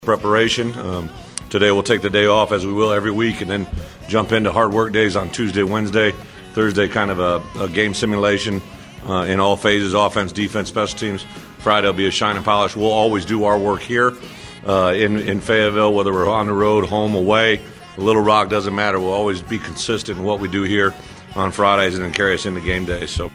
preparation. Today we'll take the day off as we will every week and then jump into hard work days on Tuesday, Wednesday. Thursday kind of a game simulation in all phases, offense, defense, special teams. Friday will be a shine and polish. We'll always do our work here in Fayetteville, whether we're on the road, home, away. Little Rock, doesn't matter. We'll always be consistent in what we do here on Fridays and then carry us into game days. So.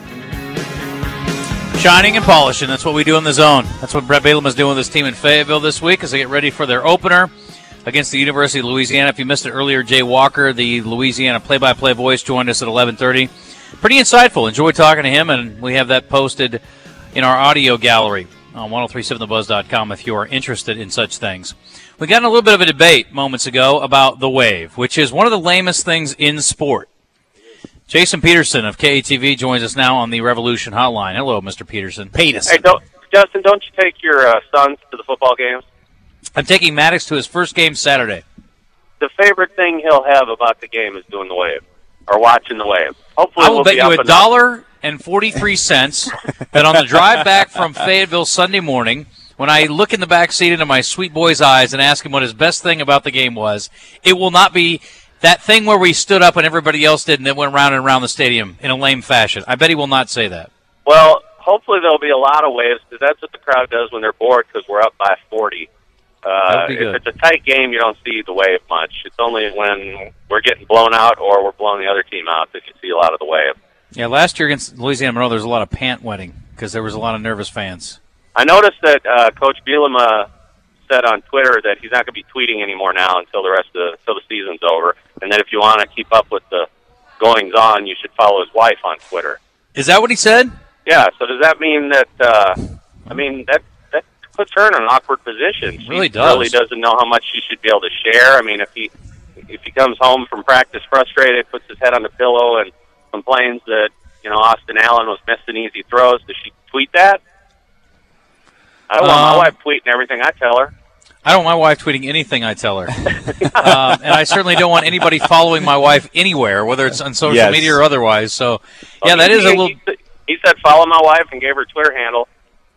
Shining and polishing, that's what we do in the zone. That's what Brett Bielema is doing with his team in Fayetteville this week as they get ready for their opener against the University of Louisiana. If you missed it earlier, Jay Walker, the Louisiana play-by-play voice, joined us at 11:30. Pretty insightful. Enjoyed talking to him, and we have that posted in our audio gallery on 1037thebuzz.com if you are interested in such things. We got in a little bit of a debate moments ago about the wave, which is one of the lamest things in sport. Jason Peterson of KATV joins us now on the Revolution Hotline. Hello, Mr. Peterson. Hey, Justin, don't you take your sons to the football games? I'm taking Maddox to his first game Saturday. The favorite thing he'll have about the game is doing the wave or watching the wave. Hopefully, I will bet you $1.43 that on the drive back from Fayetteville Sunday morning, when I look in the back seat into my sweet boy's eyes and ask him what his best thing about the game was, it will not be that thing where we stood up and everybody else did and then went round and around the stadium in a lame fashion. I bet he will not say that. Well, hopefully there'll be a lot of waves because that's what the crowd does when they're bored because we're up by 40. If it's a tight game, you don't see the wave much. It's only when we're getting blown out or we're blowing the other team out that you see a lot of the wave. Yeah, last year against Louisiana Monroe, there was a lot of pant wetting because there was a lot of nervous fans. I noticed that Coach Bielema said on Twitter that he's not going to be tweeting anymore now until the season's over, and that if you want to keep up with the goings on, you should follow his wife on Twitter. Is that what he said? Yeah. So does that mean that? That puts her in an awkward position. She really does. Really doesn't know how much she should be able to share. I mean, if he comes home from practice frustrated, puts his head on the pillow, and complains that Austin Allen was missing easy throws, does she tweet that? I don't want my wife tweeting everything I tell her. I don't want my wife tweeting anything I tell her. And I certainly don't want anybody following my wife anywhere, whether it's on social media or otherwise. So, yeah, that is a little... He said follow my wife and gave her Twitter handle.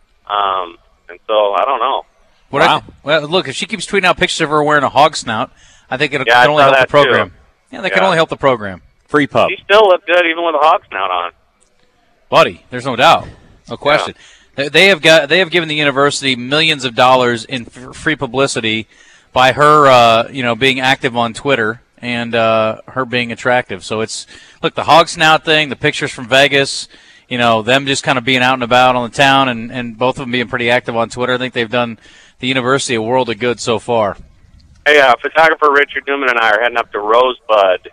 And so, I don't know. Well, look, if she keeps tweeting out pictures of her wearing a hog snout, I think it can only help the program. Too. Yeah, that can only help the program. Free pub. She still looked good even with a hog snout on. Buddy, there's no doubt. No question. Yeah. They have given the university millions of dollars in free publicity by her, being active on Twitter and her being attractive. So look, the hog snout thing, the pictures from Vegas, them just kind of being out and about on the town, and both of them being pretty active on Twitter. I think they've done the university a world of good so far. Hey, photographer Richard Newman and I are heading up to Rosebud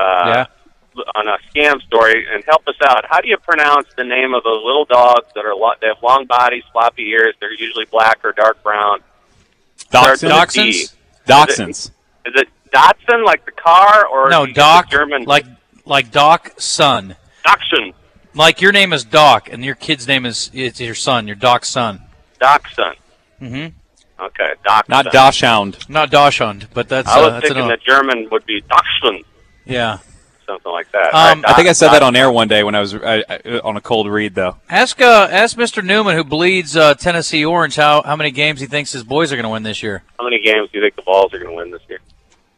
on a scam story, and help us out. How do you pronounce the name of those little dogs that they have long bodies, floppy ears? They're usually black or dark brown. Dachshunds? Dachshunds. Is it Datsun, like the car, or no, Doc, German? Like Doc Son. Dachshund. Like your name is Doc, and your kid's name is your son, your Doc's son. Dachshund. Mm-hmm. Okay, Dachshund. Not Dachshund. Not Dachshund, but that's... I was thinking the German would be Dachshund. Yeah. Something like that. I think I said that on air one day when I was on a cold read, though. Ask Mr. Newman, who bleeds Tennessee Orange, how many games he thinks his boys are going to win this year. How many games do you think the Vols are going to win this year?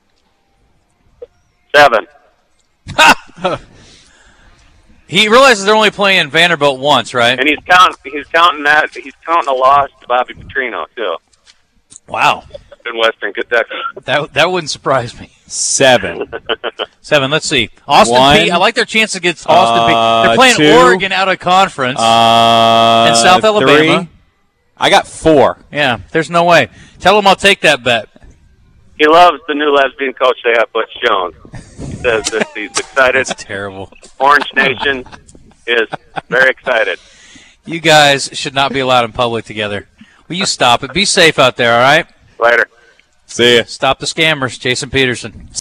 7. He realizes they're only playing Vanderbilt once, right? And he's counting that. He's counting a loss to Bobby Petrino too. Wow. In Western Kentucky. That wouldn't surprise me. 7. 7. Let's see. Austin Peay. I like their chance against Austin Peay. They're playing 2, Oregon out of conference in South Alabama. 3. I got 4. Yeah, there's no way. Tell him I'll take that bet. He loves the new lesbian coach they have, Butch Jones. He says that he's excited. That's terrible. Orange Nation is very excited. You guys should not be allowed in public together. Will you stop it? Be safe out there, all right? Later. See ya. Stop the scammers, Jason Peterson.